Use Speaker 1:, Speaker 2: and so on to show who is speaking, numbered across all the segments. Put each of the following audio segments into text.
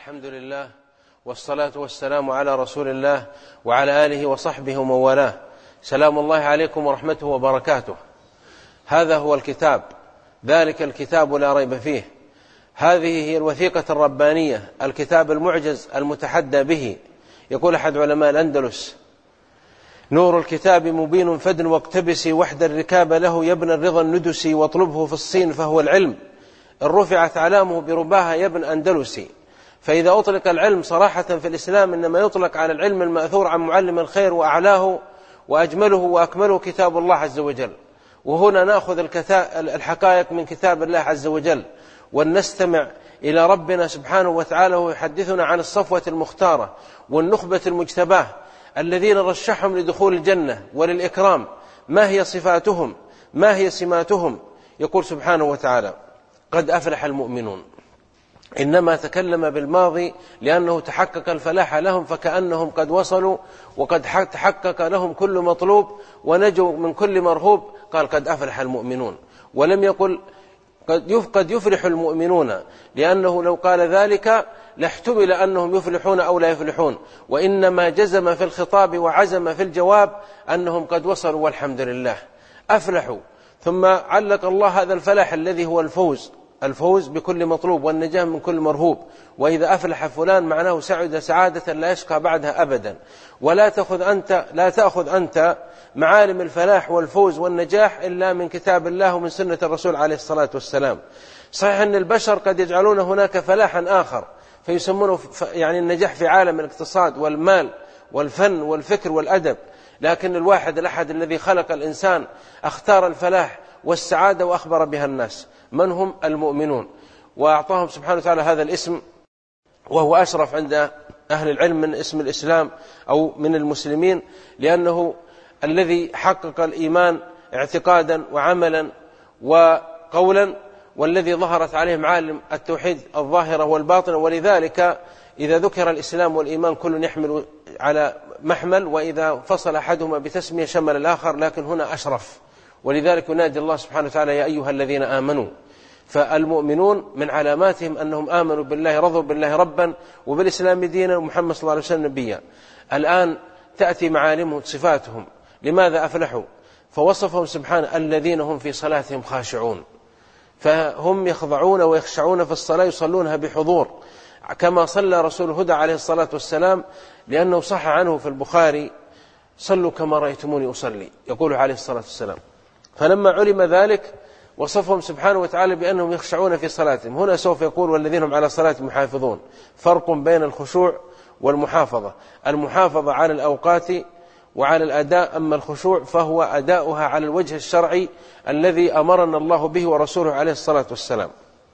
Speaker 1: الحمد لله والصلاة والسلام على رسول الله وعلى آله وصحبه ومن والاه. سلام الله عليكم ورحمته وبركاته. هذا هو الكتاب، ذلك الكتاب لا ريب فيه. هذه هي الوثيقة الربانية، الكتاب المعجز المتحدى به. يقول أحد علماء الأندلس: نور الكتاب مبين فدن واقتبسي وحد الركاب له يا ابن الرضا الندسي واطلبه في الصين فهو العلم إن رفعت علامه برباها يا ابن أندلسي. فإذا أطلق العلم صراحة في الإسلام إنما يطلق على العلم المأثور عن معلم الخير، وأعلاه وأجمله وأكمله كتاب الله عز وجل. وهنا نأخذ الحقائق من كتاب الله عز وجل، ونستمع إلى ربنا سبحانه وتعالى ويحدثنا عن الصفوة المختارة والنخبة المجتباه الذين رشحهم لدخول الجنة وللإكرام. ما هي صفاتهم؟ ما هي سماتهم؟ يقول سبحانه وتعالى: قد أفلح المؤمنون. إنما تكلم بالماضي لأنه تحقق الفلاح لهم، فكأنهم قد وصلوا وقد تحقق لهم كل مطلوب ونجوا من كل مرهوب. قال قد أفلح المؤمنون، ولم يقل قد يفلح المؤمنون، لأنه لو قال ذلك لاحتمل أنهم يفلحون أو لا يفلحون، وإنما جزم في الخطاب وعزم في الجواب أنهم قد وصلوا والحمد لله أفلحوا. ثم علق الله هذا الفلاح الذي هو الفوز بكل مطلوب والنجاة من كل مرهوب. وإذا أفلح فلان معناه سعد سعادة لا يشقى بعدها أبدا. ولا تأخذ أنت معالم الفلاح والفوز والنجاح إلا من كتاب الله ومن سنة الرسول عليه الصلاة والسلام. صحيح أن البشر قد يجعلون هناك فلاحا آخر فيسمونه يعني النجاح في عالم الاقتصاد والمال والفن والفكر والأدب، لكن الواحد الأحد الذي خلق الإنسان اختار الفلاح والسعادة وأخبر بها الناس. من هم؟ المؤمنون. وأعطاهم سبحانه وتعالى هذا الاسم، وهو أشرف عند أهل العلم من اسم الإسلام أو من المسلمين، لأنه الذي حقق الإيمان اعتقادا وعملا وقولا، والذي ظهرت عليه معالم التوحيد الظاهرة والباطنة. ولذلك إذا ذكر الإسلام والإيمان كل يحمل على محمل، وإذا فصل أحدهما بتسمية شمل الآخر، لكن هنا أشرف. ولذلك ينادي الله سبحانه وتعالى: يا أيها الذين آمنوا. فالمؤمنون من علاماتهم أنهم آمنوا بالله، رضوا بالله ربا وبالإسلام دينا ومحمد صلى الله عليه وسلم نبيا. الآن تأتي معالمهم صفاتهم. لماذا أفلحوا؟ فوصفهم سبحانه: الذين هم في صلاتهم خاشعون. فهم يخضعون ويخشعون في الصلاة، يصلونها بحضور كما صلى رسول الهدى عليه الصلاة والسلام، لأنه صح عنه في البخاري: صلوا كما رأيتموني أصلي، يقول عليه الصلاة والسلام. فلما علم ذلك وصفهم سبحانه وتعالى بأنهم يخشعون في صلاتهم. هنا سوف يقول: والذين هم على صلاتهم محافظون. فرق بين الخشوع والمحافظة. المحافظة على الأوقات وعلى الأداء، أما الخشوع فهو أداؤها على الوجه الشرعي الذي أمرنا الله به ورسوله عليه الصلاة والسلام.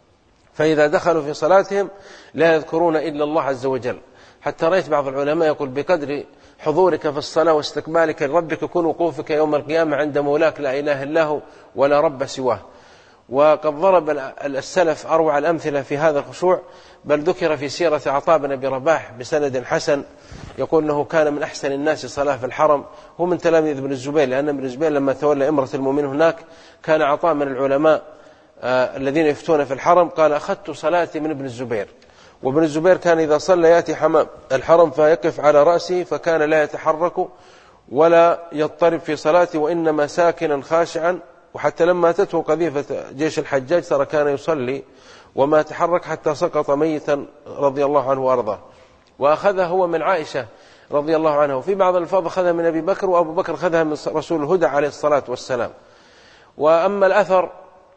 Speaker 1: فإذا دخلوا في صلاتهم لا يذكرون إلا الله عز وجل، حتى رأيت بعض العلماء يقول: بقدر حضورك في الصلاة واستقبالك لربك يكون وقوفك يوم القيامة عند مولاك لا إله إلا هو ولا رب سواه. وقد ضرب السلف أروع الأمثلة في هذا الخشوع، بل ذكر في سيرة عطاء بن أبي رباح بسند حسن، يقول أنه كان من أحسن الناس صلاة في الحرم. هو من تلاميذ ابن الزبير، لأن ابن الزبير لما تولى إمرة المؤمنين هناك كان عطاء من العلماء الذين يفتون في الحرم. قال: أخذت صلاتي من ابن الزبير. وابن الزبير كان إذا صلى يأتي حمام الحرم فيقف على رأسه، فكان لا يتحرك ولا يضطرب في صلاته، وإنما ساكنا خاشعا. وحتى لما أتته قذيفة جيش الحجاج ترى كان يصلي وما تحرك حتى سقط ميتا رضي الله عنه وأرضاه. وأخذها هو من عائشة رضي الله عنها، وفي بعض الألفاظ أخذها من أبي بكر، وأبو بكر أخذها من رسول الهدى عليه الصلاة والسلام. وأما الأثر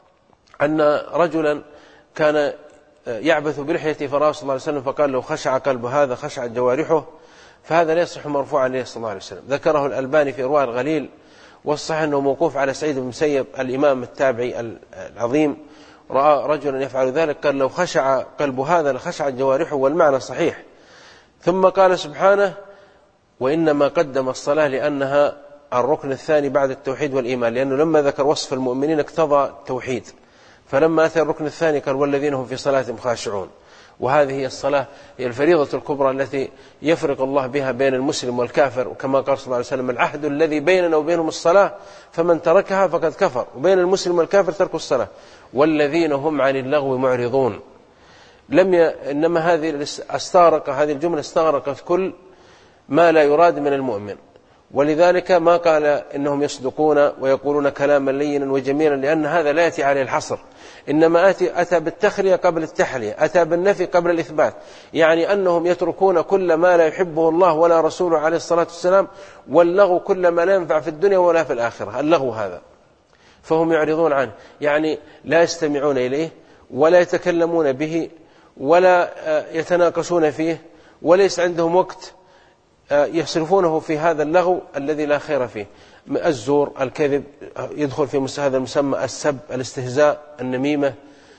Speaker 1: أن رجلا كان يعبث برحيته فرأى صلى الله عليه وسلم فقال: لو خشع قلب هذا خشعت جوارحه، فهذا لا يصح مرفوعا عليه صلى الله عليه وسلم. ذكره الألباني في إرواء الغليل، والصحيح أنه موقوف على سعيد بن المسيب الإمام التابعي العظيم. رأى رجلا يفعل ذلك قال: لو خشع قلب هذا لخشعت جوارحه، والمعنى صحيح. ثم قال سبحانه: وإنما قدم الصلاة لأنها الركن الثاني بعد التوحيد والإيمان، لأنه لما ذكر وصف المؤمنين اقتضى التوحيد، فلما أتى الركن الثاني قال: والذين هم في صلاتهم خاشعون. وهذه هي الصلاة، هي الفريضة الكبرى التي يفرق الله بها بين المسلم والكافر. وكما قال صلى الله عليه وسلم: العهد الذي بيننا وبينهم الصلاة، فمن تركها فقد كفر. وبين المسلم والكافر ترك الصلاة. والذين هم عن اللغو معرضون. إنما هذه الجملة استغرقت كل ما لا يراد من المؤمن، ولذلك ما قال إنهم يصدقون ويقولون كلاما لينا وجميلا، لأن هذا لا يأتي عليه الحصر، إنما أتى بالتخلية قبل التحلية، أتى بالنفي قبل الإثبات، يعني أنهم يتركون كل ما لا يحبه الله ولا رسوله عليه الصلاة والسلام، واللغو كل ما لا ينفع في الدنيا ولا في الآخرة، اللغو هذا، فهم يعرضون عنه، يعني لا يستمعون إليه ولا يتكلمون به ولا يتناقشون فيه، وليس عندهم وقت يصرفونه في هذا اللغو الذي لا خير فيه، الزور، الكذب، يدخل في هذا المسمى، السب، الاستهزاء، النميمة،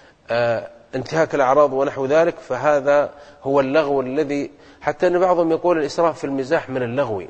Speaker 1: انتهاك الأعراض ونحو ذلك، فهذا هو اللغو الذي حتى أن بعضهم يقول الإسراف في المزاح من اللغو،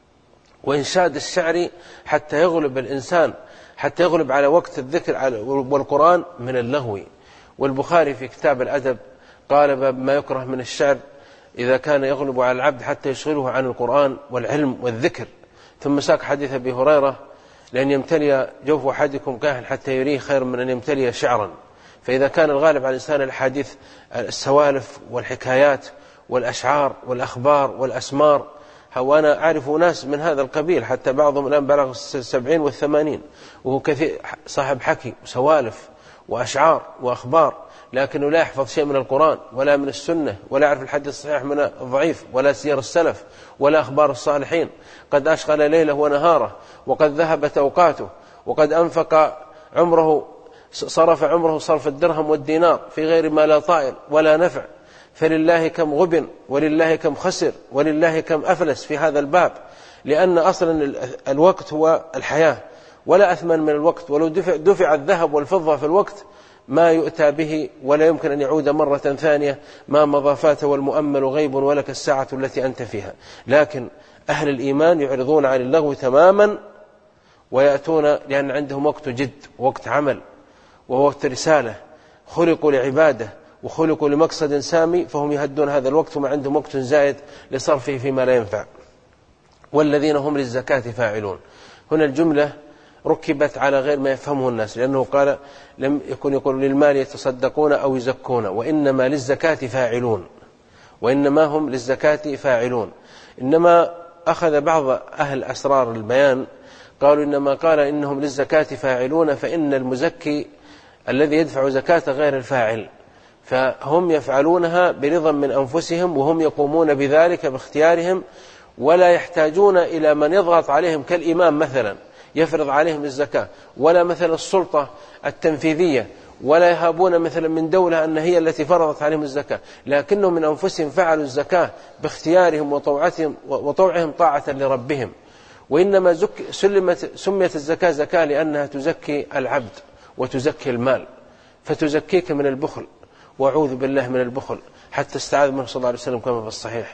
Speaker 1: وإنشاد الشعر حتى يغلب الإنسان، حتى يغلب على وقت الذكر والقرآن من اللغو. والبخاري في كتاب الأدب قال باب ما يكره من الشعر إذا كان يغلب على العبد حتى يشغله عن القرآن والعلم والذكر. ثم ساق حديث أبي هريرة لأن يمتلي جوف أحدكم كاهن حتى يريه خير من أن يمتلي شعرا. فإذا كان الغالب على الإنسان الحديث السوالف والحكايات والأشعار والأخبار والأسمار، وأنا أعرف ناس من هذا القبيل، حتى بعضهم الآن بلغ 70 و80، وهو كثير صاحب حكي وسوالف وأشعار وأخبار، لكنه لا يحفظ شيء من القرآن ولا من السنة، ولا يعرف الحديث الصحيح من الضعيف، ولا سير السلف، ولا أخبار الصالحين. قد أشغل ليله ونهاره، وقد ذهبت أوقاته، وقد أنفق عمره، صرف عمره صرف الدرهم والدينار في غير ما لا طائل ولا نفع، فلله كم غبن ولله كم خسر ولله كم أفلس في هذا الباب، لأن أصلا الوقت هو الحياة، ولا أثمن من الوقت، ولو دفع الذهب والفضة في الوقت ما يؤتى به، ولا يمكن أن يعود مرة ثانية، ما مضى فات والمؤمل غيب ولك الساعة التي أنت فيها. لكن أهل الإيمان يعرضون عن اللغو تماما، ويأتون لأن عندهم وقت جد، وقت عمل، ووقت رسالة، خلقوا لعبادة وخلقوا لمقصد سامي، فهم يهدون هذا الوقت وما عندهم وقت زائد لصرفه فيما لا ينفع. والذين هم للزكاة فاعلون، هنا الجملة ركبت على غير ما يفهمه الناس، لأنه قال لم يكن يقول للمال يتصدقون أو يزكون، وإنما للزكاة فاعلون، وإنما هم للزكاة فاعلون. إنما أخذ بعض أهل أسرار البيان قالوا إنما قال إنهم للزكاة فاعلون، فإن المزكي الذي يدفع زكاة غير الفاعل، فهم يفعلونها برضا من أنفسهم، وهم يقومون بذلك باختيارهم، ولا يحتاجون إلى من يضغط عليهم كالإمام مثلا يفرض عليهم الزكاة، ولا مثلا السلطة التنفيذية، ولا يهابون مثلا من دولة أن هي التي فرضت عليهم الزكاة، لكنهم من أنفسهم فعلوا الزكاة باختيارهم وطوعهم طاعة لربهم. وإنما سميت الزكاة زكاة لأنها تزكي العبد وتزكي المال، فتزكيك من البخل، وأعوذ بالله من البخل، حتى استعاذ منه صلى الله عليه وسلم كما في الصحيح.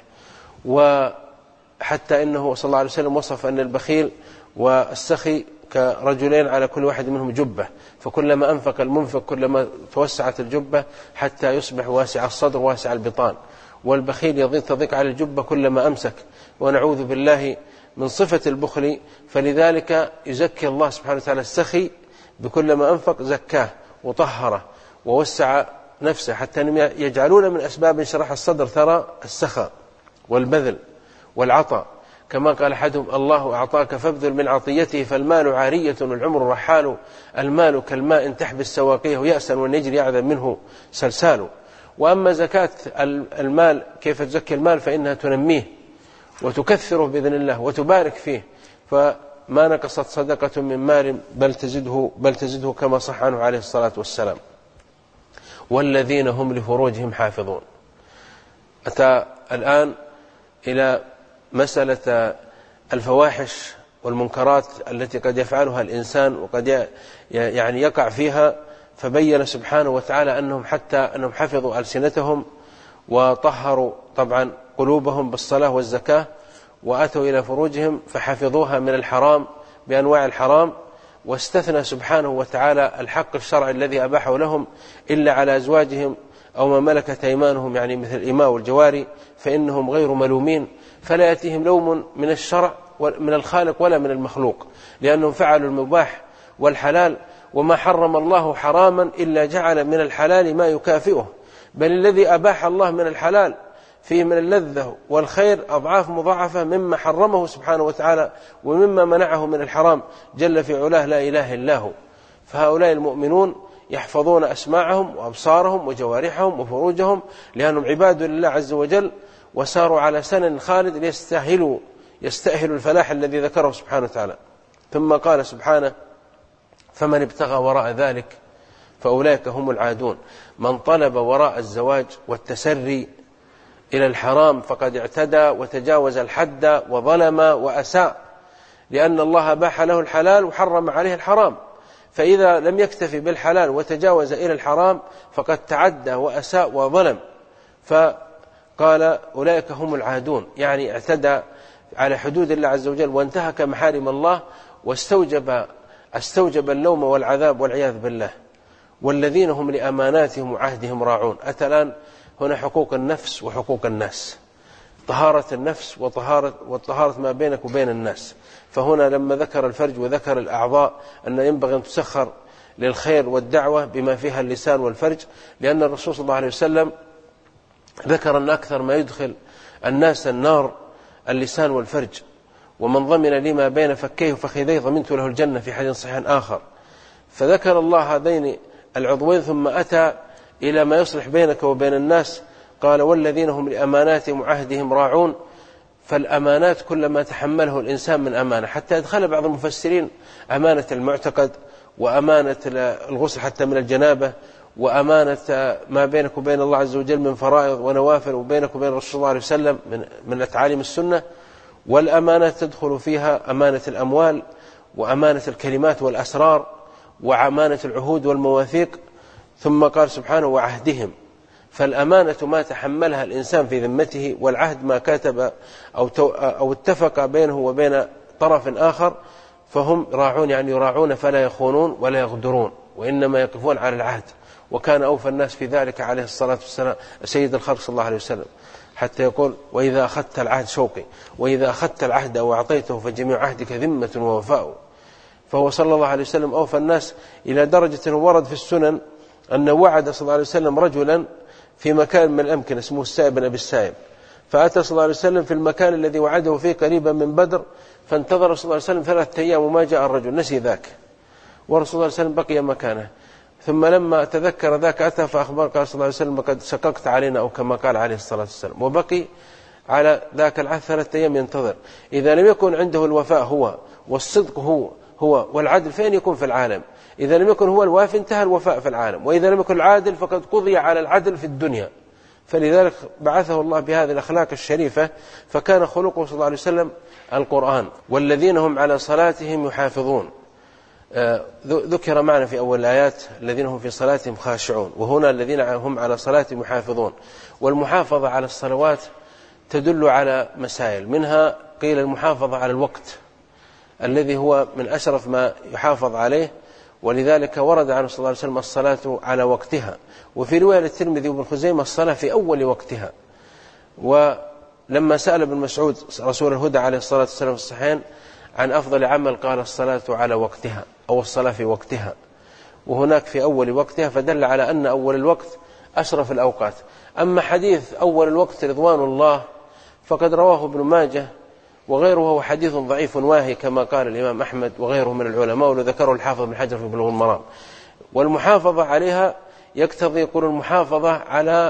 Speaker 1: وحتى إنه صلى الله عليه وسلم وصف أن البخيل والسخي كرجلين على كل واحد منهم جبة، فكلما أنفق المنفق كلما توسعت الجبة حتى يصبح واسع الصدر واسع البطان، والبخيل تضيق على الجبة كلما أمسك، ونعوذ بالله من صفة البخل. فلذلك يزكي الله سبحانه وتعالى السخي بكلما أنفق زكاه وطهره ووسع نفسه، حتى يجعلون من أسباب انشراح الصدر ترى السخاء والبذل والعطاء، كما قال أحدهم الله أعطاك فابذل من عطيته، فالمال عارية والعمر رحال، المال كالماء تحبس سواقيه يأسا والنجر يعذب منه سلسال. وأما زكاة المال كيف تزكي المال، فإنها تنميه وتكثره بإذن الله وتبارك فيه، فما نقصت صدقة من مال بل تزده كما صح عنه عليه الصلاة والسلام. والذين هم لفروجهم حافظون. أتى الآن إلى مسألة الفواحش والمنكرات التي قد يفعلها الإنسان وقد يعني يقع فيها، فبين سبحانه وتعالى أنهم حفظوا ألسنتهم وطهروا طبعا قلوبهم بالصلاة والزكاة، وأتوا إلى فروجهم فحفظوها من الحرام بأنواع الحرام، واستثنى سبحانه وتعالى الحق الشرعي الذي أباحه لهم إلا على أزواجهم أو ما ملكت أيمانهم، يعني مثل الإماء والجواري، فإنهم غير ملومين، فلا يأتيهم لوم من الشرع من الخالق ولا من المخلوق، لأنهم فعلوا المباح والحلال، وما حرم الله حراما إلا جعل من الحلال ما يكافئه، بل الذي أباح الله من الحلال فيه من اللذة والخير أضعاف مضاعفة مما حرمه سبحانه وتعالى ومما منعه من الحرام جل في علاه لا إله إلا هو. فهؤلاء المؤمنون يحفظون أسماعهم وأبصارهم وجوارحهم وفروجهم لأنهم عباد لله عز وجل، وساروا على سنن خالد ليستأهلوا الفلاح الذي ذكره سبحانه وتعالى. ثم قال سبحانه: فمن ابتغى وراء ذلك فأولئك هم العادون. من طلب وراء الزواج والتسري إلى الحرام فقد اعتدى وتجاوز الحد وظلم وأساء، لأن الله أباح له الحلال وحرم عليه الحرام، فإذا لم يكتفي بالحلال وتجاوز إلى الحرام فقد تعدى وأساء وظلم. فقال: أولئك هم العادون، يعني اعتدى على حدود الله عز وجل وانتهك محارم الله واستوجب اللوم والعذاب والعياذ بالله. والذين هم لأماناتهم وعهدهم راعون. أتى الآن هنا حقوق النفس وحقوق الناس، طهارة النفس وطهارة ما بينك وبين الناس. فهنا لما ذكر الفرج وذكر الأعضاء أن ينبغي أن تسخر للخير والدعوة بما فيها اللسان والفرج، لأن الرسول صلى الله عليه وسلم ذكر أن أكثر ما يدخل الناس النار اللسان والفرج، ومن ضمن لي ما بين فكيه وفخذيه ضمنت له الجنة في حديث صحيح آخر. فذكر الله هذين العضوين ثم أتى إلى ما يصلح بينك وبين الناس، قال: والذين هم لأماناتهم وعهدهم راعون. فالأمانات كل ما تحمله الإنسان من أمانة، حتى يدخل بعض المفسرين أمانة المعتقد وأمانة الغسل حتى من الجنابة وأمانة ما بينك وبين الله عز وجل من فرائض ونوافل وبينك وبين الرسول صلى الله عليه وسلم من تعاليم السنة. والأمانة تدخل فيها أمانة الأموال وأمانة الكلمات والأسرار وأمانة العهود والمواثيق. ثم قال سبحانه: وعهدهم. فالأمانة ما تحملها الإنسان في ذمته، والعهد ما كتب أو اتفق بينه وبين طرف آخر، فهم راعون، يعني يراعون فلا يخونون ولا يغدرون، وإنما يقفون على العهد. وكان أوفى الناس في ذلك عليه الصلاة والسلام سيد الخلق صلى الله عليه وسلم، حتى يقول: وإذا أخذت العهد شوقي، وإذا أخذت العهد وأعطيته فجميع عهدك ذمة ووفاء. فهو صلى الله عليه وسلم أوفى الناس إلى درجة ورد في السنن أنه وعد صلى الله عليه وسلم رجلا في مكان من الأمكنة اسمه السائب بن أبي السائب، فأتى صلى الله عليه وسلم في المكان الذي وعده فيه قريبا من بدر، فانتظر صلى الله عليه وسلم 3 أيام وما جاء الرجل، نسي ذاك، ورسول الله صلى الله عليه وسلم بقي مكانه. ثم لما تذكر ذاك أتى فأخبر، قال صلى الله عليه وسلم: قد شققت علينا، أو كما قال عليه الصلاة والسلام. وبقي على ذاك العهد 3 أيام ينتظر. إذا لم يكن عنده الوفاء هو والصدق هو والعدل، فين يكون في العالم؟ إذا لم يكن هو الوافي انتهى الوفاء في العالم، وإذا لم يكن العادل فقد قضي على العدل في الدنيا. فلذلك بعثه الله بهذه الأخلاق الشريفة، فكان خلقه صلى الله عليه وسلم القرآن. والذين هم على صلاتهم يحافظون، ذكر معنا في أول الآيات الذين هم في صلاتهم خاشعون، وهنا الذين هم على صلاتهم يحافظون. والمحافظة على الصلوات تدل على مسائل، منها قيل المحافظة على الوقت الذي هو من أشرف ما يحافظ عليه، ولذلك ورد عنه صلى الله عليه وسلم الصلاة على وقتها. وفي رواية الترمذي وابن خزيمة الصلاة في أول وقتها. ولما سأل ابن مسعود رسول الهدى عليه الصلاة والسلام في الصحيحين عن أفضل عمل، قال: الصلاة على وقتها، أو الصلاة في وقتها، وهناك في أول وقتها، فدل على أن أول الوقت أشرف الأوقات. أما حديث أول الوقت رضوان الله فقد رواه ابن ماجه وغيره، هو حديث ضعيف واهي كما قال الإمام أحمد وغيره من العلماء، وذكره الحافظ بن حجر في بلوغ المرام. والمحافظة عليها يقتضي، يقول المحافظة على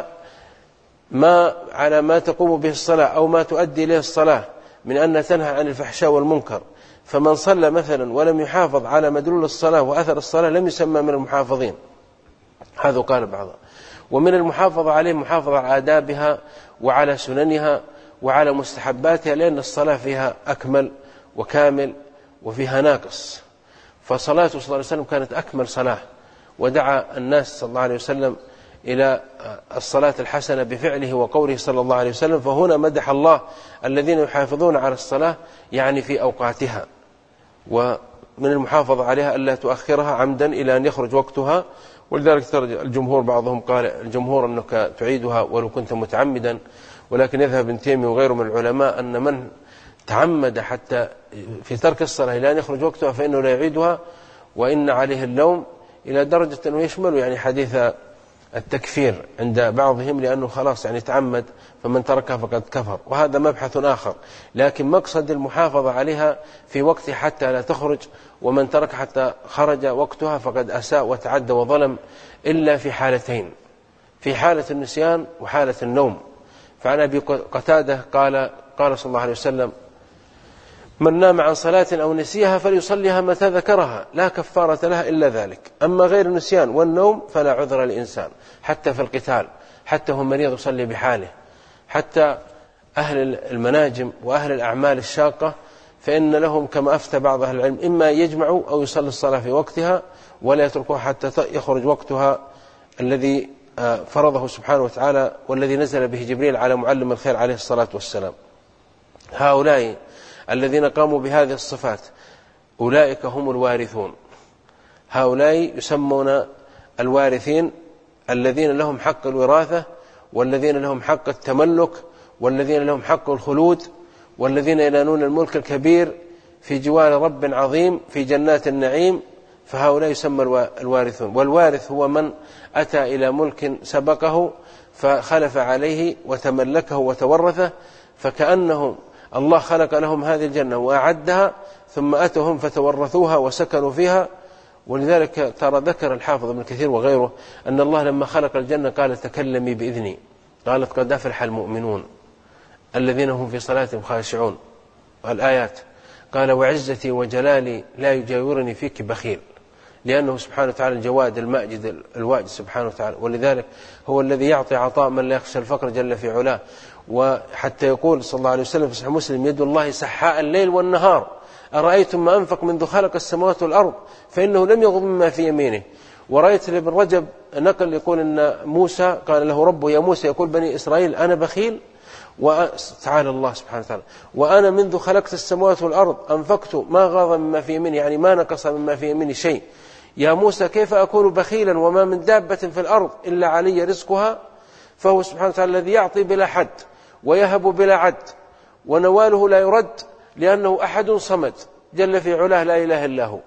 Speaker 1: ما تقوم به الصلاة أو ما تؤدي إليه الصلاة من أن تنهى عن الفحشاء والمنكر. فمن صلى مثلا ولم يحافظ على مدلول الصلاة وأثر الصلاة لم يسمى من المحافظين، هذا قال بعضها. ومن المحافظة عليه محافظة على آدابها وعلى سننها وعلى مستحباتها، لأن الصلاة فيها أكمل وكامل وفيها ناقص. فصلاته صلى الله عليه وسلم كانت أكمل صلاة، ودعا الناس صلى الله عليه وسلم إلى الصلاة الحسنة بفعله وقوله صلى الله عليه وسلم. فهنا مدح الله الذين يحافظون على الصلاة يعني في أوقاتها، ومن المحافظة عليها ألا تؤخرها عمدا إلى أن يخرج وقتها. ولذلك ترجع الجمهور، بعضهم قال الجمهور أنك تعيدها ولو كنت متعمدا، ولكن يذهب ابن تيمية وغيره من العلماء أن من تعمد حتى في ترك الصلاة إلى أن يخرج وقتها فإنه لا يعيدها، وإن عليه اللوم، إلى درجة أنه يشمل يعني حديث التكفير عند بعضهم لأنه خلاص يعني تعمد، فمن تركها فقد كفر، وهذا مبحث آخر. لكن مقصد المحافظة عليها في وقتها حتى لا تخرج، ومن ترك حتى خرج وقتها فقد أساء وتعدى وظلم، إلا في حالتين: في حالة النسيان وحالة النوم. فعن أبي قتادة قال صلى الله عليه وسلم: من نام عن صلاة أو نسيها فليصليها متى ذكرها لا كفارة لها إلا ذلك. أما غير النسيان والنوم فلا عذر للإنسان، حتى في القتال، حتى هو مريض يصلي بحاله، حتى أهل المناجم وأهل الأعمال الشاقة، فإن لهم كما أفتى بعض أهل العلم إما يجمعوا أو يصلي الصلاة في وقتها ولا يتركوها حتى يخرج وقتها الذي فرضه سبحانه وتعالى والذي نزل به جبريل على معلم الخير عليه الصلاة والسلام. هؤلاء الذين قاموا بهذه الصفات أولئك هم الوارثون. هؤلاء يسمون الوارثين، الذين لهم حق الوراثة، والذين لهم حق التملك، والذين لهم حق الخلود، والذين ينالون الملك الكبير في جوار رب عظيم في جنات النعيم. فهؤلاء يسمى الوارثون. والوارث هو من أتى إلى ملك سبقه فخلف عليه وتملكه وتورثه، فكأنهم الله خلق لهم هذه الجنة وأعدها، ثم أتهم فتورثوها وسكنوا فيها. ولذلك ترى ذكر الحافظ ابن كثير وغيره أن الله لما خلق الجنة قال: تكلمي بإذني. قالت: قد أفلح المؤمنون الذين هم في صلاتهم خاشعون. والآيات قال: وعزتي وجلالي لا يجاورني فيك بخيل، لأنه سبحانه وتعالى الجواد الماجد الواجد سبحانه وتعالى. ولذلك هو الذي يعطي عطاء من لا يخشى الفقر جل في علاه. وحتى يقول صلى الله عليه وسلم في صحيح مسلم: يد الله سحاء الليل والنهار، أرأيتم ما أنفق منذ خلق السماوات والأرض فإنه لم يغض مما في يمينه. ورأيت لابن رجب نقل يقول أن موسى قال له ربه: يا موسى، يقول بني إسرائيل: أنا بخيل؟ وتعالى الله سبحانه وتعالى: وأنا منذ خلقت السماوات والأرض أنفقت ما غاض مما في يميني، يعني ما نقص مما في يميني شيء. يا موسى كيف أكون بخيلا وما من دابة في الأرض إلا علي رزقها؟ فهو سبحانه وتعالى الذي يعطي بلا حد ويهب بلا عد، ونواله لا يرد، لأنه أحد صمد جل في علاه لا إله إلا هو.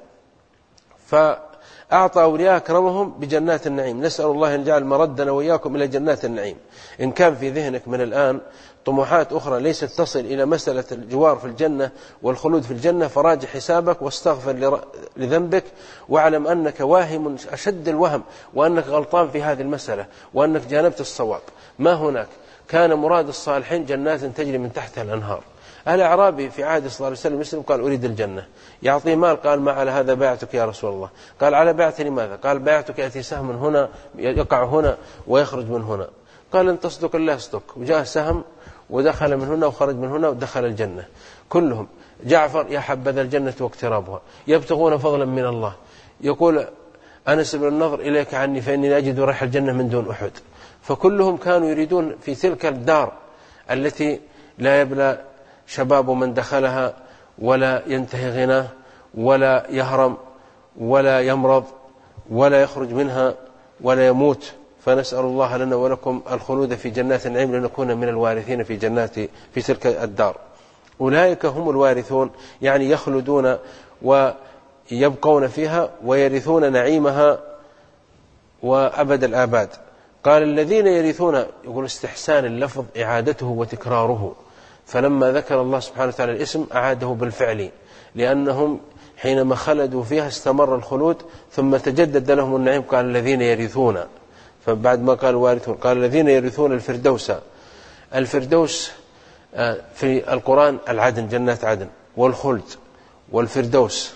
Speaker 1: فأعطى أولياء أكرمهم بجنات النعيم. نسأل الله أن يجعل مردنا وإياكم إلى جنات النعيم. إن كان في ذهنك من الآن طموحات أخرى ليست تصل إلى مسألة الجوار في الجنة والخلود في الجنة، فراجع حسابك واستغفر لذنبك، واعلم أنك واهم أشد الوهم، وأنك غلطان في هذه المسألة، وأنك جانبت الصواب. ما هناك كان مراد الصالحين جنات تجري من تحتها الأنهار. الأعرابي في عهد صلى الله عليه وسلم يسلم قال: أريد الجنة. يعطيه مال، قال: ما على هذا بايعتك يا رسول الله. قال: على بايعتي لماذا؟ قال: بايعتك يأتي سهم هنا يقع هنا ويخرج من هنا. قال: إن تصدق الله يصدق. وجاء سهم ودخل من هنا وخرج من هنا ودخل الجنة. كلهم. جعفر: يا حبذا الجنة واقترابها، يبتغون فضلا من الله. يقول أنس بن النضر: إليك عني فإني أجد ريح الجنة من دون أحد. فكلهم كانوا يريدون في تلك الدار التي لا يبلى شباب من دخلها ولا ينتهي غناه ولا يهرم ولا يمرض ولا يخرج منها ولا يموت. فنسأل الله لنا ولكم الخلود في جنات النعيم لنكون من الوارثين في تلك الدار. أولئك هم الوارثون، يعني يخلدون ويبقون فيها ويرثون نعيمها وأبد الآباد. قال: الذين يرثون، يقول استحسان اللفظ إعادته وتكراره، فلما ذكر الله سبحانه وتعالى الاسم أعاده بالفعل، لأنهم حينما خلدوا فيها استمر الخلود ثم تجدد لهم النعيم. قال: الذين يرثون، فبعد ما قال وارثون قال: الذين يرثون الفردوس. الفردوس في القرآن العدن، جنات عدن والخلد والفردوس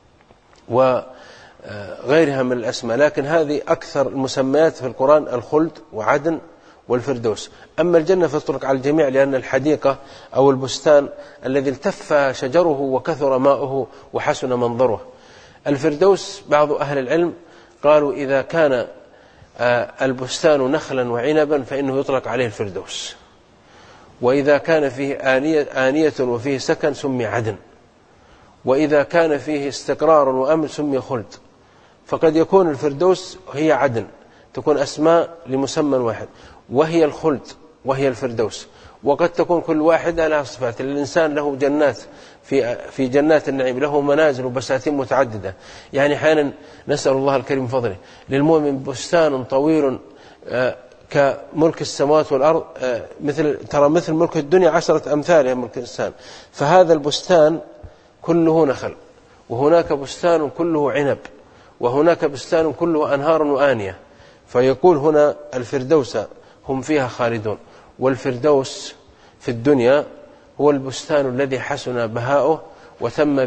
Speaker 1: وغيرها من الأسماء، لكن هذه أكثر المسميات في القرآن: الخلد وعدن والفردوس. أما الجنة فتطلق على الجميع، لأن الحديقة أو البستان الذي التف شجره وكثر ماؤه وحسن منظره. الفردوس بعض أهل العلم قالوا: إذا كان البستان نخلا وعنبا فإنه يطلق عليه الفردوس، وإذا كان فيه آنية وفيه سكن سمي عدن، وإذا كان فيه استقرار وأمن سمي خلد. فقد يكون الفردوس هي عدن، تكون أسماء لمسمى واحد، وهي الخلد وهي الفردوس. وقد تكون كل واحدة لها صفات. الإنسان له جنات في جنات النعيم، له منازل وبساتين متعددة. يعني حينا نسأل الله الكريم فضله للمؤمن بستان طويل كملك السماوات والأرض، مثل ملك الدنيا 10 أمثالها ملك الإنسان. فهذا البستان كله نخل، وهناك بستان كله عنب، وهناك بستان كله أنهار وآنية. فيقول هنا الفردوس هم فيها خالدون. والفردوس في الدنيا هو البستان الذي حسن بهاؤه وتم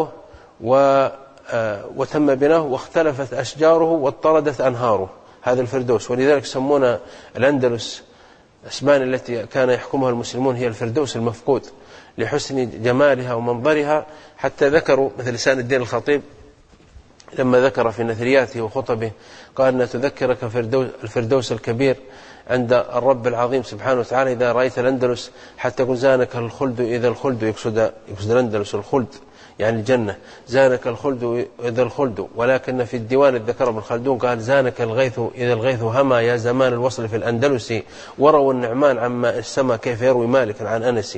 Speaker 1: بناؤه واختلفت أشجاره واضطردت أنهاره، هذا الفردوس. ولذلك سمونا الأندلس، أسبان التي كان يحكمها المسلمون، هي الفردوس المفقود لحسن جمالها ومنظرها. حتى ذكروا مثل لسان الدين الخطيب لما ذكر في نثرياته وخطبه قال: أن تذكرك الفردوس الكبير عند الرب العظيم سبحانه وتعالى إذا رأيت الأندلس، حتى يقول: زانك الخلد إذا الخلد، يقصد الأندلس الخلد يعني الجنة، زانك الخلد إذا الخلد. ولكن في الديوان الذكر ابن خلدون قال: زانك الغيث إذا الغيث هما، يا زمان الوصل في الأندلس، وروا النعمان عما السما كيف يروي مالك عن أنس.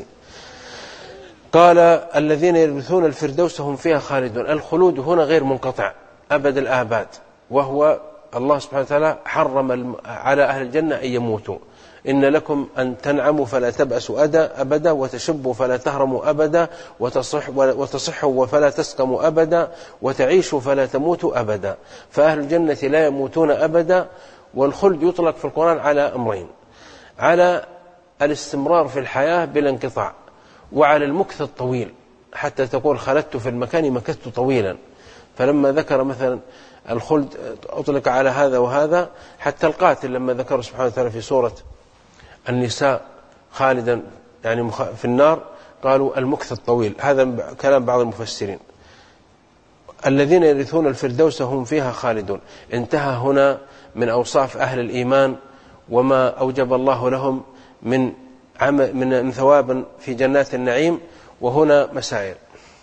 Speaker 1: قال: الذين يرثون الفردوس هم فيها خالدون. الخلود هنا غير منقطع أبد الآباد، وهو الله سبحانه وتعالى حرم على أهل الجنة أن يموتوا. إن لكم أن تنعموا فلا تبأسوا أبدا، وتشبوا فلا تهرموا أبدا، وتصحوا فلا تسقموا أبدا، وتعيشوا فلا تموتوا أبدا. فأهل الجنة لا يموتون أبدا. والخلد يطلق في القرآن على أمرين: على الاستمرار في الحياة بلا انقطاع، وعلى المكث الطويل، حتى تقول خلدت في المكان مكثت طويلا. فلما ذكر مثلا الخلد أطلق على هذا وهذا. حتى القاتل لما ذكر سبحانه وتعالى في سورة النساء خالدا يعني في النار، قالوا المكث الطويل. هذا كلام بعض المفسرين. الذين يرثون الفردوس هم فيها خالدون. انتهى هنا من أوصاف أهل الإيمان وما أوجب الله لهم من ثواب في جنات النعيم. وهنا مسائل: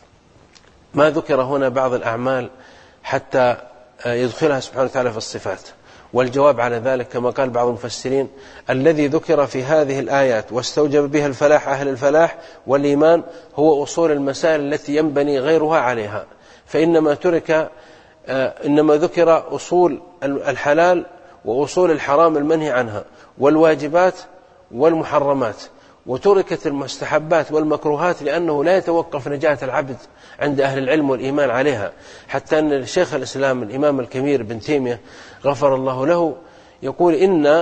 Speaker 1: ما ذكر هنا بعض الأعمال حتى يدخلها سبحانه وتعالى في الصفات، والجواب على ذلك كما قال بعض المفسرين: الذي ذكر في هذه الآيات واستوجب بها الفلاح أهل الفلاح والإيمان هو أصول المسائل التي ينبني غيرها عليها. إنما ذكر أصول الحلال وأصول الحرام المنهي عنها والواجبات والمحرمات، وتركت المستحبات والمكروهات، لأنه لا يتوقف نجاة العبد عند أهل العلم والإيمان عليها. حتى أن الشيخ الإسلام الإمام الكبير ابن تيمية غفر الله له يقول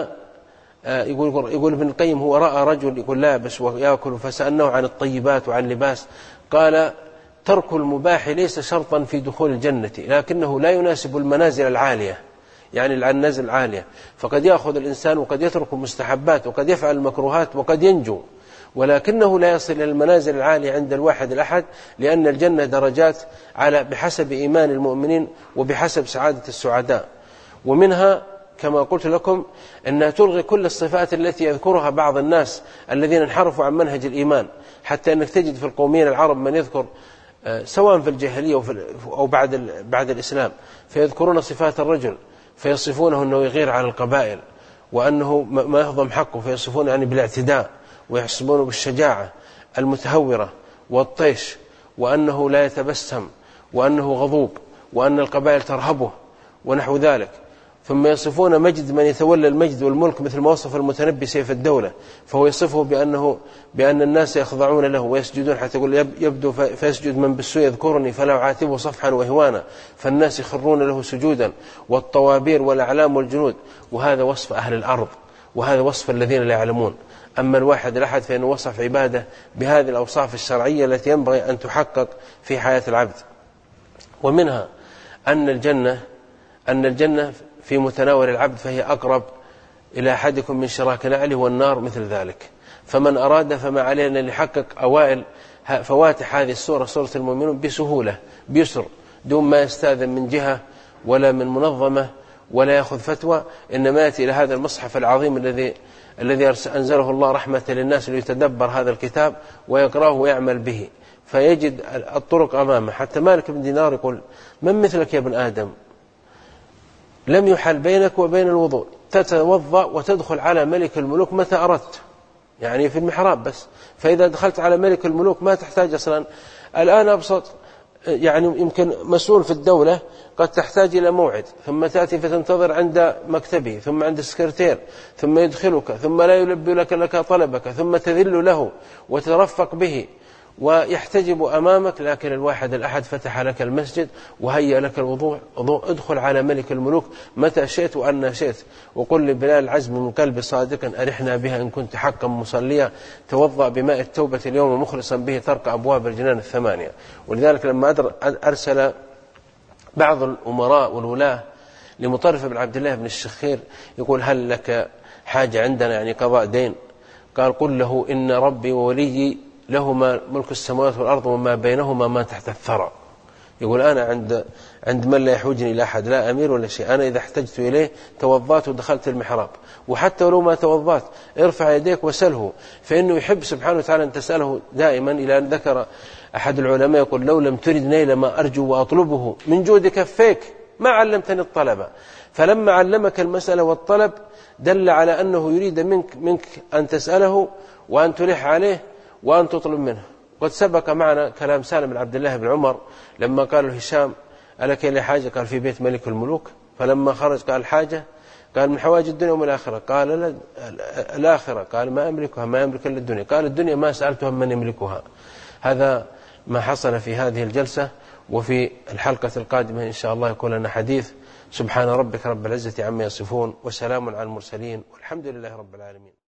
Speaker 1: يقول ابن القيم: هو رأى رجل يقول لابس ويأكل، فسألناه عن الطيبات وعن اللباس، قال: ترك المباح ليس شرطا في دخول الجنة، لكنه لا يناسب المنازل العالية، يعني النزل العالية. فقد يأخذ الإنسان وقد يترك المستحبات وقد يفعل المكروهات وقد ينجو، ولكنه لا يصل إلى المنازل العالية عند الواحد الأحد، لأن الجنة درجات بحسب إيمان المؤمنين وبحسب سعادة السعداء. ومنها كما قلت لكم أنها تلغي كل الصفات التي يذكرها بعض الناس الذين انحرفوا عن منهج الإيمان، حتى أنك تجد في القوميين العرب من يذكر سواء في الجاهلية أو بعد الإسلام، فيذكرون صفات الرجل فيصفونه أنه يغير على القبائل وأنه ما يهضم حقه، فيصفونه يعني بالاعتداء، ويحسبونه بالشجاعة المتهورة والطيش، وأنه لا يتبسم، وأنه غضوب، وأن القبائل ترهبه ونحو ذلك. ثم يصفون مجد من يتولى المجد والملك مثل ما وصف المتنبي سيف الدولة، فهو يصفه بأن الناس يخضعون له ويسجدون، حتى يقول: يبدو فيسجد من بالسوء يذكرني فلا أعاتبه صفحا وهوانا، فالناس يخرون له سجودا، والطوابير والأعلام والجنود. وهذا وصف أهل الأرض، وهذا وصف الذين لا يعلمون. أما الواحد الأحد فإنه وصف عباده بهذه الأوصاف الشرعية التي ينبغي أن تحقق في حياة العبد. ومنها أن الجنة في متناول العبد، فهي أقرب إلى أحدكم من شراك نعله، والنار مثل ذلك. فمن أراد فما علينا أن يحقق أوائل فواتح هذه السورة، سورة المؤمنون، بسهولة بيسر، دون ما يستاذن من جهة ولا من منظمة ولا يأخذ فتوى، إنما يأتي إلى هذا المصحف العظيم الذي أنزله الله رحمة للناس ليتدبر هذا الكتاب ويقرأه ويعمل به، فيجد الطرق أمامه. حتى مالك بن دينار يقول: من مثلك يا ابن آدم لم يحل بينك وبين الوضوء، تتوضأ وتدخل على ملك الملوك متى أردت، يعني في المحراب بس، فإذا دخلت على ملك الملوك ما تحتاج أصلا الآن أبسط يعني يمكن مسؤول في الدولة قد تحتاج إلى موعد، ثم تأتي فتنتظر عند مكتبه، ثم عند السكرتير، ثم يدخلك، ثم لا يلبي لك طلبك، ثم تذل له وترفق به ويحتجب أمامك. لكن الواحد الأحد فتح لك المسجد وهيأ لك الوضوء، ادخل على ملك الملوك متى شئت وأن شئت، وقل لبلال العزم من قلب صادق أرحنا بها إن كنت حقا مصليا، توضأ بماء التوبة اليوم مخلصا به ترقى أبواب الجنان الثمانية. ولذلك لما أرسل بعض الأمراء والولاة لمطرف بن عبد الله بن الشخير يقول هل لك حاجة عندنا يعني قضاء دين؟ قال قل له إن ربي ووليي لهما ملك السماوات والأرض وما بينهما ما تحت الثرى. يقول أنا عند من لا يحوجني إلى أحد، لا أمير ولا شيء، أنا إذا احتجت إليه توضأت ودخلت المحراب، وحتى ولو ما توضأت ارفع يديك وسله، فإنه يحب سبحانه وتعالى أن تسأله دائما. إلى أن ذكر أحد العلماء يقول لو لم ترد نيل ما أرجو وأطلبه من جود كفيك ما علمتني الطلب. فلما علمك المسألة والطلب دل على أنه يريد منك أن تسأله وأن تلح عليه وأن تطلب منه. قد سبق معنا كلام سالم بن عبد الله بن عمر لما قال له هشام ألك إلى حاجة؟ قال في بيت ملك الملوك. فلما خرج قال حاجة؟ قال من حواج الدنيا ومن الآخرة. قال لا الآخرة. قال ما أملكها، ما يملك إلا الدنيا. قال الدنيا ما سألتها من يملكها. هذا ما حصل في هذه الجلسة. وفي الحلقة القادمة إن شاء الله يكون لنا حديث. سبحان ربك رب العزة عما يصفون وسلام على المرسلين والحمد لله رب العالمين.